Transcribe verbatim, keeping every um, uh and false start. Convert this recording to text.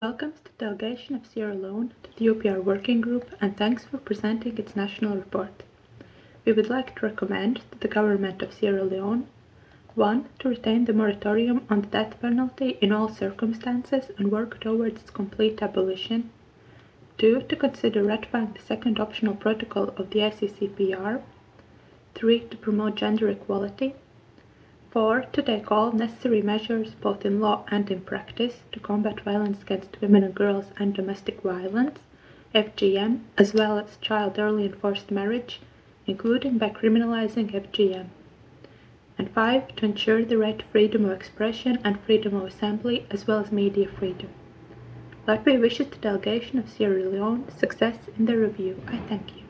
welcomes the delegation of Sierra Leone to the U P R Working Group and thanks for presenting its national report. We would like to recommend to the Government of Sierra Leone: one. To retain the moratorium on the death penalty in all circumstances and work towards its complete abolition. two. To consider ratifying the second optional protocol of the I C C P R. three. To promote gender equality. four. To take all necessary measures, both in law and in practice, to combat violence against women and girls and domestic violence, F G M, as well as child early and forced marriage, including by criminalizing F G M. And five. To ensure the right to freedom of expression and freedom of assembly, as well as media freedom. Lotwe wishes the delegation of Sierra Leone success in their review. I thank you.